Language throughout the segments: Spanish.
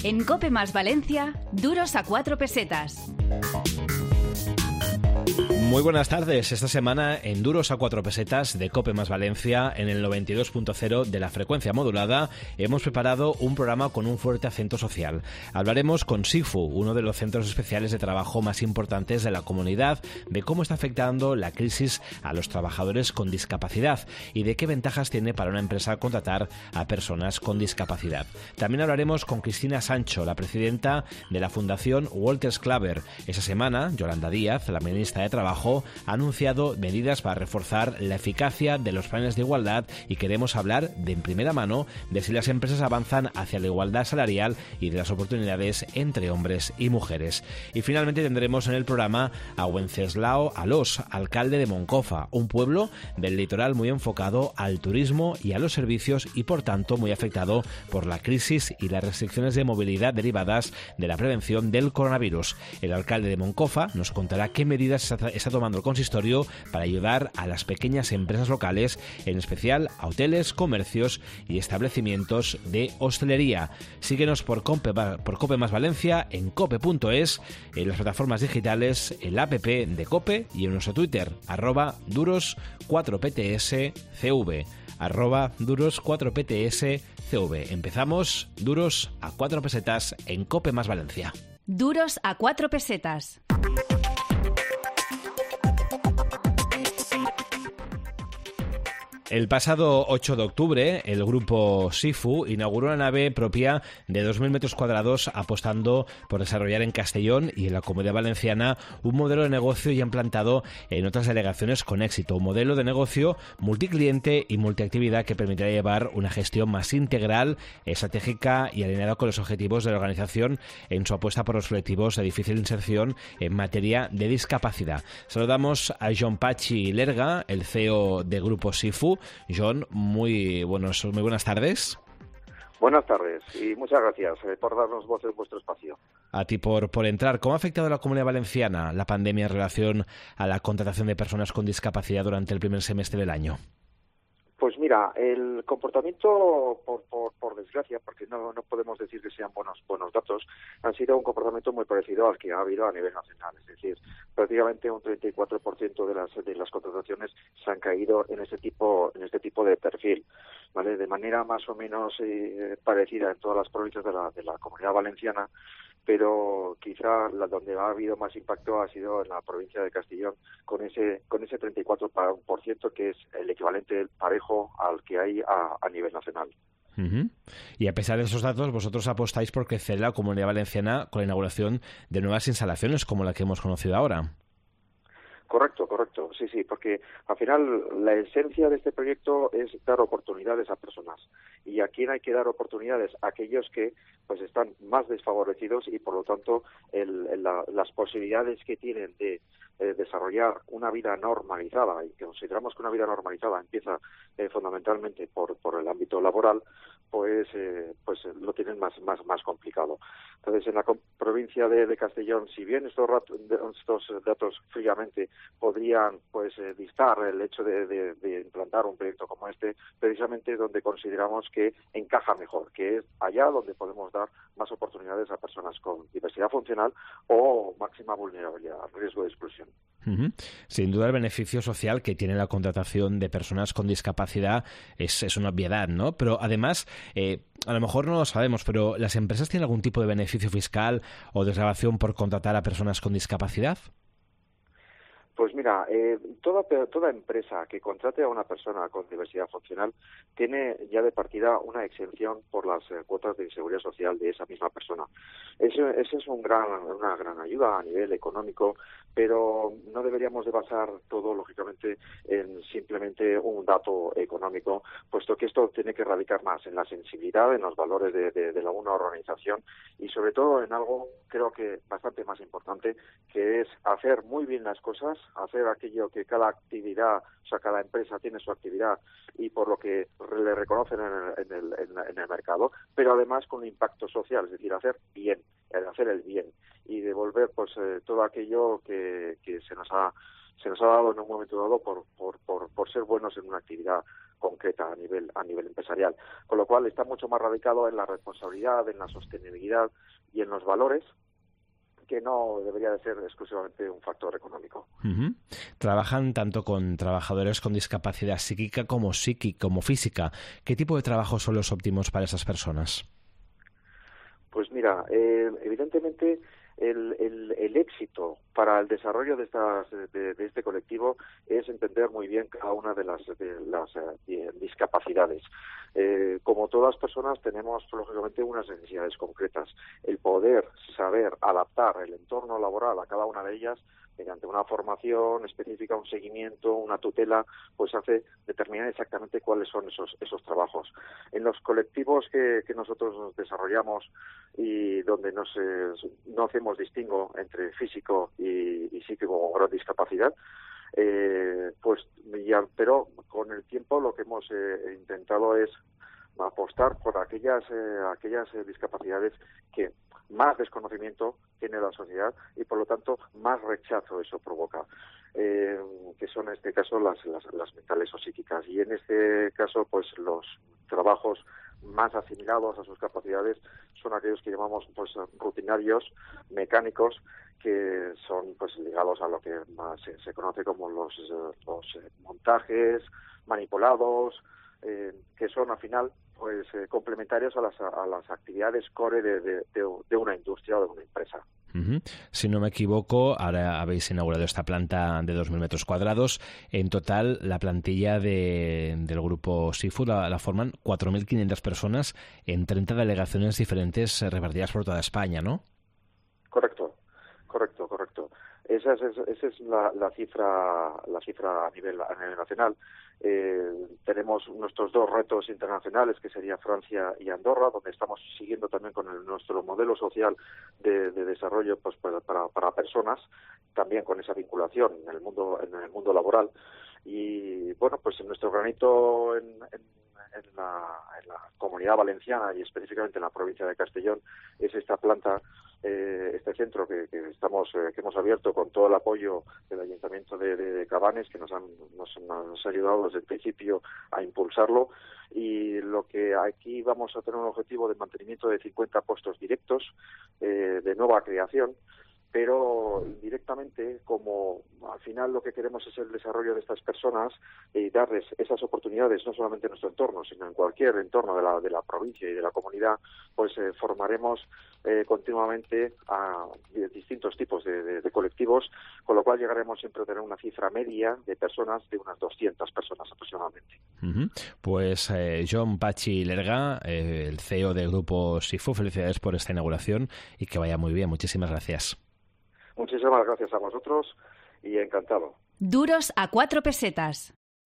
En COPE más Valencia, duros a 4 pesetas. Muy buenas tardes. Esta semana en Duros a 4 pesetas de COPE más Valencia, en el 92.0 de la frecuencia modulada, hemos preparado un programa con un fuerte acento social. Hablaremos con SIFU, uno de los centros especiales de trabajo más importantes de la comunidad, de cómo está afectando la crisis a los trabajadores con discapacidad y de qué ventajas tiene para una empresa contratar a personas con discapacidad. También hablaremos con Cristina Sancho, la presidenta de la Fundación Wolters Kluwer. Esa semana, Yolanda Díaz, la ministra de Trabajo, ha anunciado medidas para reforzar la eficacia de los planes de igualdad y queremos hablar de en primera mano de si las empresas avanzan hacia la igualdad salarial y de las oportunidades entre hombres y mujeres. Y finalmente tendremos en el programa a Wenceslao Alós, alcalde de Moncofa, un pueblo del litoral muy enfocado al turismo y a los servicios y por tanto muy afectado por la crisis y las restricciones de movilidad derivadas de la prevención del coronavirus. El alcalde de Moncofa nos contará qué medidas está tomando el consistorio para ayudar a las pequeñas empresas locales, en especial a hoteles, comercios y establecimientos de hostelería. Síguenos por COPE más Valencia, en cope.es, en las plataformas digitales, el app de COPE y en nuestro Twitter, @duros4ptscv, @duros4ptscv. Empezamos Duros a 4 pesetas en COPE más Valencia. Duros a 4 pesetas. El pasado 8 de octubre, el grupo SIFU inauguró una nave propia de 2.000 metros cuadrados apostando por desarrollar en Castellón y en la Comunidad Valenciana un modelo de negocio ya implantado en otras delegaciones con éxito. Un modelo de negocio multicliente y multiactividad que permitirá llevar una gestión más integral, estratégica y alineada con los objetivos de la organización en su apuesta por los colectivos de difícil inserción en materia de discapacidad. Saludamos a John Pachi Lerga, el CEO del grupo SIFU. John, muy buenas tardes. Buenas tardes y muchas gracias por darnos voz en vuestro espacio. A ti por entrar. ¿Cómo ha afectado a la Comunidad Valenciana la pandemia en relación a la contratación de personas con discapacidad durante el primer semestre del año? Pues mira, el comportamiento, por desgracia, porque no podemos decir que sean buenos datos, han sido un comportamiento muy parecido al que ha habido a nivel nacional. Es decir, prácticamente un 34% de las contrataciones se han caído en este tipo de perfil, ¿vale? De manera más o menos parecida en todas las provincias de la Comunidad Valenciana, pero quizá donde ha habido más impacto ha sido en la provincia de Castellón, con ese 34%, que es el equivalente parejo al que hay a nivel nacional. Uh-huh. Y a pesar de esos datos, vosotros apostáis por crecer la Comunidad Valenciana con la inauguración de nuevas instalaciones como la que hemos conocido ahora. Correcto, sí, porque al final la esencia de este proyecto es dar oportunidades a personas. ¿Y a quién hay que dar oportunidades? A aquellos que pues están más desfavorecidos y por lo tanto las posibilidades que tienen de desarrollar una vida normalizada, y que consideramos que una vida normalizada empieza fundamentalmente por el ámbito laboral, pues lo tienen más complicado. Entonces, en la provincia de Castellón, si bien estos datos fríamente podrían distar el hecho de implantar un proyecto como este, precisamente es donde consideramos que encaja mejor, que es allá donde podemos dar más oportunidades a personas con diversidad funcional o máxima vulnerabilidad, riesgo de exclusión. Uh-huh. Sin duda el beneficio social que tiene la contratación de personas con discapacidad es una obviedad, ¿no? Pero además, a lo mejor no lo sabemos, pero ¿las empresas tienen algún tipo de beneficio fiscal o desgravación por contratar a personas con discapacidad? Pues mira, toda empresa que contrate a una persona con diversidad funcional tiene ya de partida una exención por las cuotas de seguridad social de esa misma persona. Eso es una gran ayuda a nivel económico, pero no deberíamos de basar todo, lógicamente, en simplemente un dato económico, puesto que esto tiene que radicar más en la sensibilidad, en los valores de una organización y sobre todo en algo, creo que bastante más importante, que es hacer muy bien las cosas, hacer aquello que cada actividad, o sea, cada empresa tiene su actividad y por lo que le reconocen en el mercado, pero además con un impacto social, es decir, hacer el bien y devolver todo aquello que se nos ha dado en un momento dado por ser buenos en una actividad concreta a nivel empresarial, con lo cual está mucho más radicado en la responsabilidad, en la sostenibilidad y en los valores, que no debería de ser exclusivamente un factor económico. Uh-huh. Trabajan tanto con trabajadores con discapacidad psíquica como física. ¿Qué tipo de trabajo son los óptimos para esas personas? Pues mira, evidentemente el éxito para el desarrollo de este colectivo es entender muy bien cada una de las discapacidades. Como todas personas tenemos lógicamente unas necesidades concretas. El poder saber adaptar el entorno laboral a cada una de ellas mediante una formación específica, un seguimiento, una tutela, pues hace determinar exactamente cuáles son esos trabajos. En los colectivos que nosotros desarrollamos y donde no hacemos distingo entre físico y psíquico con gran discapacidad, pero con el tiempo lo que hemos intentado es apostar por aquellas discapacidades que más desconocimiento tiene la sociedad y por lo tanto más rechazo eso provoca, que son en este caso las mentales o psíquicas, y en este caso pues los trabajos más asimilados a sus capacidades son aquellos que llamamos pues rutinarios, mecánicos, que son pues ligados a lo que más se conoce como los montajes manipulados, que son al final pues complementarios a las actividades core de una industria o de una empresa. Uh-huh. Si no me equivoco, ahora habéis inaugurado esta planta de 2.000 metros cuadrados. En total, la plantilla del grupo SIFU la forman 4.500 personas en 30 delegaciones diferentes repartidas por toda España, ¿no? Correcto. Esa es la cifra a nivel nacional. Tenemos nuestros dos retos internacionales, que sería Francia y Andorra, donde estamos siguiendo también con nuestro modelo social de desarrollo pues para personas, también con esa vinculación en el mundo laboral. Y bueno, pues en nuestro granito en la Comunidad Valenciana y específicamente en la provincia de Castellón es esta planta, este centro que hemos abierto con todo el apoyo del Ayuntamiento de Cabanes, que nos han ayudado desde el principio a impulsarlo, y lo que aquí vamos a tener un objetivo de mantenimiento de 50 puestos directos de nueva creación, pero indirectamente, como al final lo que queremos es el desarrollo de estas personas y darles esas oportunidades no solamente en nuestro entorno, sino en cualquier entorno de la provincia y de la comunidad, pues formaremos continuamente a distintos tipos de colectivos, con lo cual llegaremos siempre a tener una cifra media de personas de unas 200 personas aproximadamente. Uh-huh. Pues Jon Pachi Lerga, el CEO del grupo SIFU, felicidades por esta inauguración y que vaya muy bien. Muchísimas gracias. Muchísimas gracias a vosotros y encantado. Duros a 4 pesetas.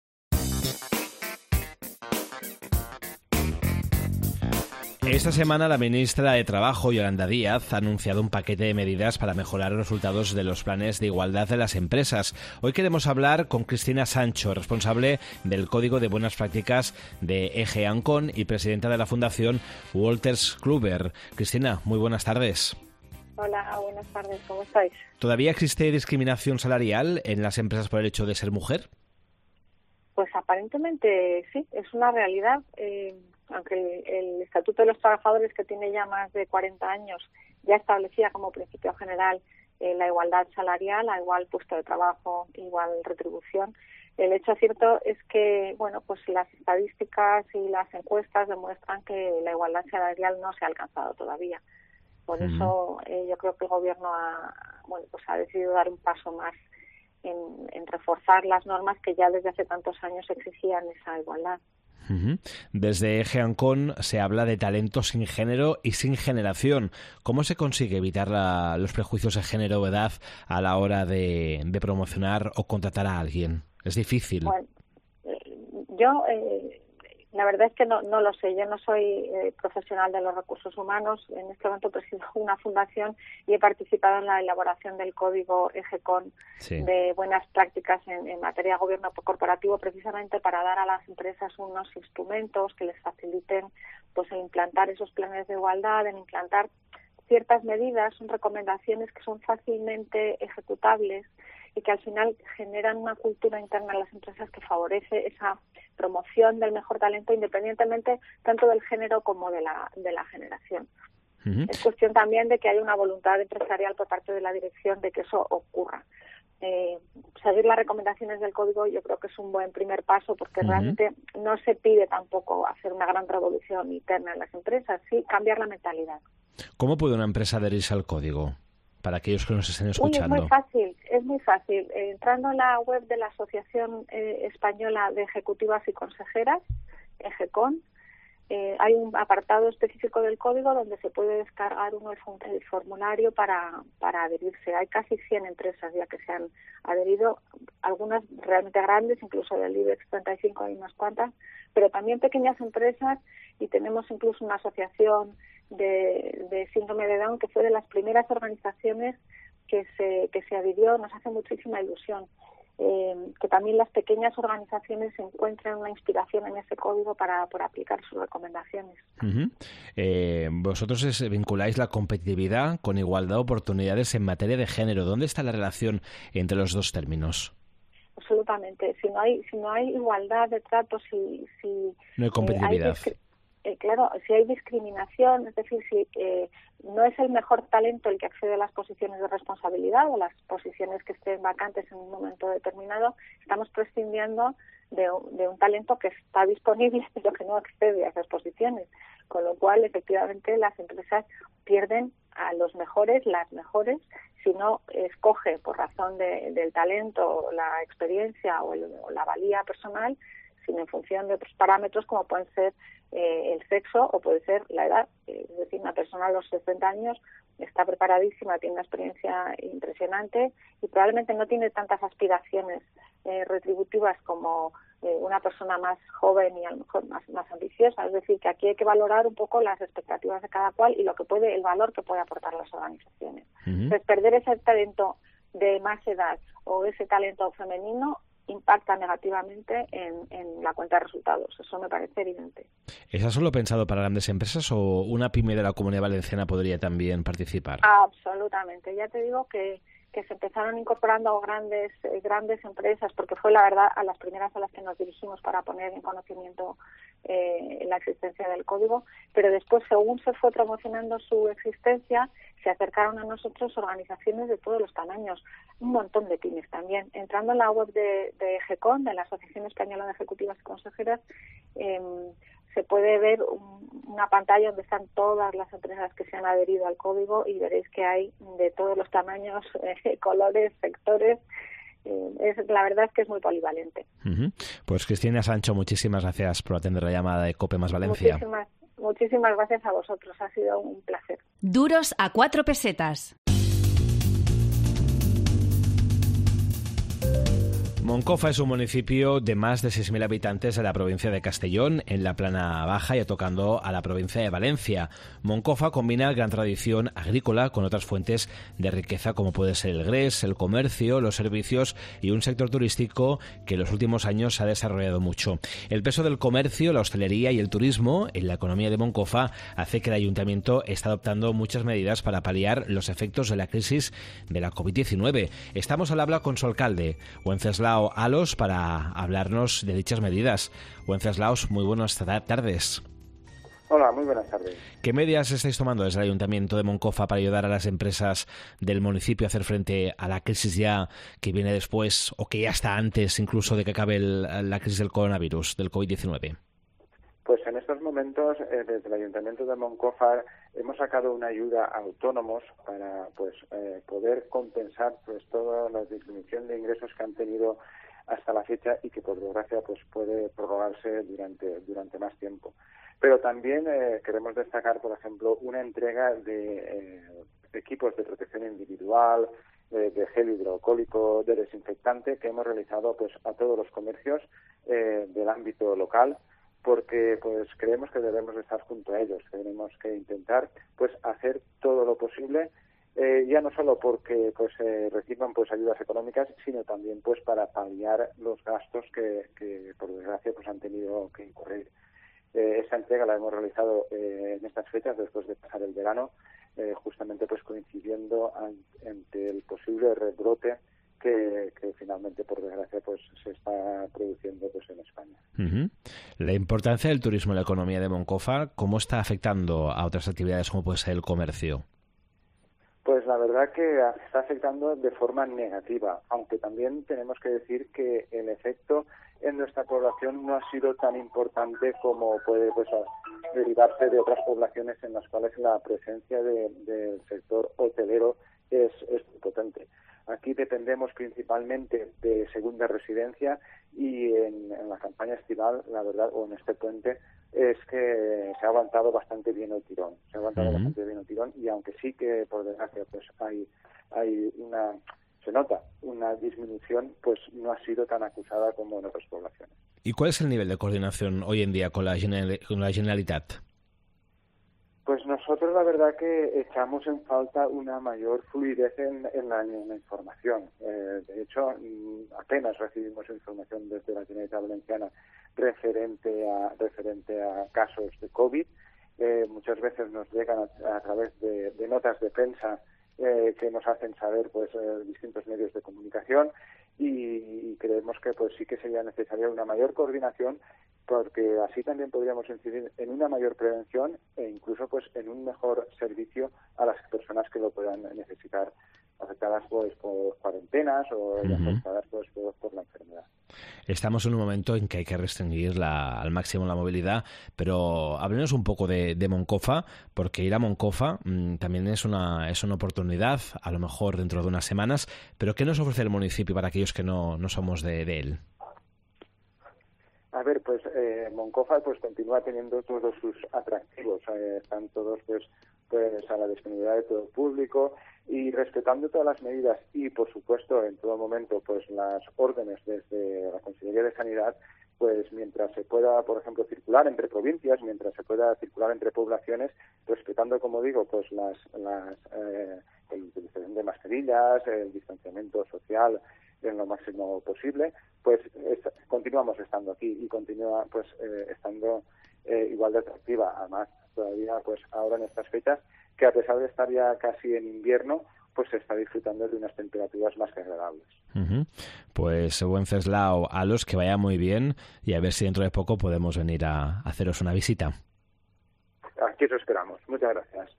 Esta semana la ministra de Trabajo, Yolanda Díaz, ha anunciado un paquete de medidas para mejorar los resultados de los planes de igualdad de las empresas. Hoy queremos hablar con Cristina Sancho, responsable del Código de Buenas Prácticas de EG Ancon y presidenta de la Fundación Wolters Kluwer. Cristina, muy buenas tardes. Hola, buenas tardes, ¿cómo estáis? ¿Todavía existe discriminación salarial en las empresas por el hecho de ser mujer? Pues aparentemente sí, es una realidad. Aunque el Estatuto de los Trabajadores, que tiene ya más de 40 años, ya establecía como principio general la igualdad salarial, a igual puesto de trabajo, igual retribución. El hecho cierto es que, bueno, pues las estadísticas y las encuestas demuestran que la igualdad salarial no se ha alcanzado todavía. Por eso yo creo que el Gobierno ha decidido dar un paso más en reforzar las normas que ya desde hace tantos años exigían esa igualdad. Uh-huh. Desde EG Ancon se habla de talento sin género y sin generación. ¿Cómo se consigue evitar los prejuicios de género o edad a la hora de promocionar o contratar a alguien? Es difícil. Bueno, yo la verdad es que no lo sé. Yo no soy profesional de los recursos humanos. En este momento presido una fundación y he participado en la elaboración del código EGCON de buenas prácticas en materia de gobierno corporativo, precisamente para dar a las empresas unos instrumentos que les faciliten pues el implantar esos planes de igualdad, en implantar ciertas medidas, son recomendaciones que son fácilmente ejecutables y que al final generan una cultura interna en las empresas que favorece esa promoción del mejor talento independientemente tanto del género como de la generación. Uh-huh. Es cuestión también de que haya una voluntad empresarial por parte de la dirección de que eso ocurra. Seguir las recomendaciones del código yo creo que es un buen primer paso porque realmente no se pide tampoco hacer una gran revolución interna en las empresas, sí cambiar la mentalidad. ¿Cómo puede una empresa adherirse al código? Para aquellos que nos estén escuchando. Es muy fácil. Entrando en la web de la Asociación Española de Ejecutivas y Consejeras, EGECON, hay un apartado específico del código donde se puede descargar el formulario para adherirse. Hay casi 100 empresas ya que se han adherido, algunas realmente grandes, incluso del IBEX 35 hay unas cuantas, pero también pequeñas empresas, y tenemos incluso una asociación de síndrome de Down que fue de las primeras organizaciones que se adhirió. Nos hace muchísima ilusión que también las pequeñas organizaciones encuentren una inspiración en ese código por aplicar sus recomendaciones. Uh-huh. Vosotros vinculáis la competitividad con igualdad de oportunidades en materia de género. ¿Dónde está la relación entre los dos términos? Absolutamente. Si no hay igualdad de trato, si no hay competitividad. Claro, si hay discriminación, es decir, si no es el mejor talento el que accede a las posiciones de responsabilidad o las posiciones que estén vacantes en un momento determinado, estamos prescindiendo de un talento que está disponible pero que no accede a esas posiciones, con lo cual efectivamente las empresas pierden a los mejores, las mejores, si no escoge por razón del talento, la experiencia o la valía personal, sino en función de otros parámetros como pueden ser el sexo o puede ser la edad. Es decir, una persona a los 60 años está preparadísima, tiene una experiencia impresionante y probablemente no tiene tantas aspiraciones retributivas como una persona más joven y a lo mejor más ambiciosa. Es decir, que aquí hay que valorar un poco las expectativas de cada cual y el valor que puede aportar las organizaciones. Uh-huh. Entonces, perder ese talento de más edad o ese talento femenino impacta negativamente en la cuenta de resultados. Eso me parece evidente. ¿Es solo pensado para grandes empresas o una pyme de la Comunidad Valenciana podría también participar? Absolutamente. Ya te digo que se empezaron incorporando grandes empresas, porque fue la verdad a las primeras a las que nos dirigimos para poner en conocimiento la existencia del código, pero después, según se fue promocionando su existencia, se acercaron a nosotros organizaciones de todos los tamaños, un montón de pymes también. Entrando en la web de EGECON, de la Asociación Española de Ejecutivas y Consejeras, se puede ver una pantalla donde están todas las empresas que se han adherido al código y veréis que hay de todos los tamaños, colores, sectores. La verdad es que es muy polivalente. Uh-huh. Pues Cristina Sancho, muchísimas gracias por atender la llamada de COPE más Valencia. Muchísimas gracias a vosotros, ha sido un placer. Duros a 4 pesetas. Moncofa es un municipio de más de 6.000 habitantes de la provincia de Castellón, en la Plana Baja y tocando a la provincia de Valencia. Moncofa combina gran tradición agrícola con otras fuentes de riqueza como puede ser el grés, el comercio, los servicios y un sector turístico que en los últimos años se ha desarrollado mucho. El peso del comercio, la hostelería y el turismo en la economía de Moncofa hace que el ayuntamiento esté adoptando muchas medidas para paliar los efectos de la crisis de la COVID-19. Estamos al habla con su alcalde, Wenceslao Alos, para hablarnos de dichas medidas. Wenceslaos, muy buenas tardes. Hola, muy buenas tardes. ¿Qué medidas estáis tomando desde el Ayuntamiento de Moncofa para ayudar a las empresas del municipio a hacer frente a la crisis ya que viene después o que ya está antes incluso de que acabe la crisis del coronavirus, del COVID-19? Pues en estos momentos, desde el Ayuntamiento de Moncofa hemos sacado una ayuda a autónomos para poder compensar toda la disminución de ingresos que han tenido hasta la fecha y que por desgracia puede prorrogarse durante más tiempo. Pero también queremos destacar, por ejemplo, una entrega de equipos de protección individual, de gel hidroalcohólico, de desinfectante que hemos realizado a todos los comercios del ámbito local, porque creemos que debemos estar junto a ellos, tenemos que intentar hacer todo lo posible, ya no solo porque reciban ayudas económicas, sino también para paliar los gastos que por desgracia han tenido que incurrir. Esa entrega la hemos realizado en estas fechas después de pasar el verano, justamente coincidiendo ante el posible rebrote que finalmente, por desgracia, pues se está produciendo pues en España. Uh-huh. La importancia del turismo en la economía de Moncofa, ¿cómo está afectando a otras actividades como puede ser el comercio? Pues la verdad que está afectando de forma negativa, aunque también tenemos que decir que el efecto en nuestra población no ha sido tan importante como puede pues derivarse de otras poblaciones en las cuales la presencia del sector hotelero es potente. Aquí dependemos principalmente de segunda residencia y en la campaña estival, la verdad, o en este puente, es que se ha aguantado bastante bien el tirón. Y aunque sí que, por desgracia, pues se nota una disminución, pues no ha sido tan acusada como en otras poblaciones. ¿Y cuál es el nivel de coordinación hoy en día con la Generalitat? Pues nosotros la verdad que echamos en falta una mayor fluidez en la información. De hecho, apenas recibimos información desde la Generalitat Valenciana referente a casos de COVID. Muchas veces nos llegan a través de notas de prensa que nos hacen saber pues distintos medios de comunicación y creemos que pues sí que sería necesaria una mayor coordinación, porque así también podríamos incidir en una mayor prevención e incluso pues en un mejor servicio a las personas que lo puedan necesitar, afectadas pues por cuarentenas o afectadas pues por la enfermedad. Estamos en un momento en que hay que restringir al máximo la movilidad, pero háblenos un poco de Moncofa, porque ir a Moncofa también es una oportunidad, a lo mejor dentro de unas semanas, pero ¿qué nos ofrece el municipio para aquellos que no somos de él? A ver, pues Moncofa pues continúa teniendo todos sus atractivos, están todos pues a la disponibilidad de todo el público y respetando todas las medidas y por supuesto en todo momento pues las órdenes desde la Consejería de Sanidad, pues mientras se pueda, por ejemplo, circular entre provincias, mientras se pueda circular entre poblaciones, respetando, como digo, pues la utilización de mascarillas, el distanciamiento social en lo máximo posible, pues continuamos estando aquí y continúa pues estando igual de atractiva. Además, todavía pues ahora en estas fechas, que a pesar de estar ya casi en invierno, pues se está disfrutando de unas temperaturas más que agradables. Uh-huh. Pues Wenceslao, a los que vaya muy bien y a ver si dentro de poco podemos venir a haceros una visita. Aquí os esperamos. Muchas gracias.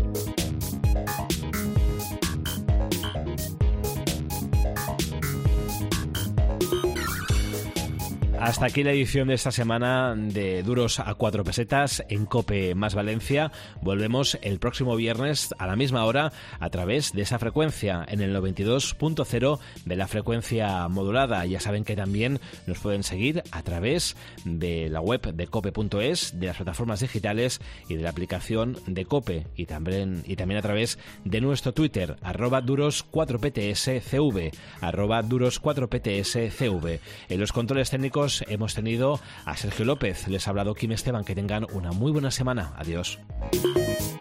Hasta aquí la edición de esta semana de Duros a 4 pesetas en COPE más Valencia. Volvemos el próximo viernes a la misma hora a través de esa frecuencia en el 92.0 de la frecuencia modulada. Ya saben que también nos pueden seguir a través de la web de cope.es, de las plataformas digitales y de la aplicación de COPE y también a través de nuestro Twitter @duros4ptscv @duros4ptscv. En los controles técnicos hemos tenido a Sergio López. Les ha hablado Kim Esteban. Que tengan una muy buena semana. Adiós.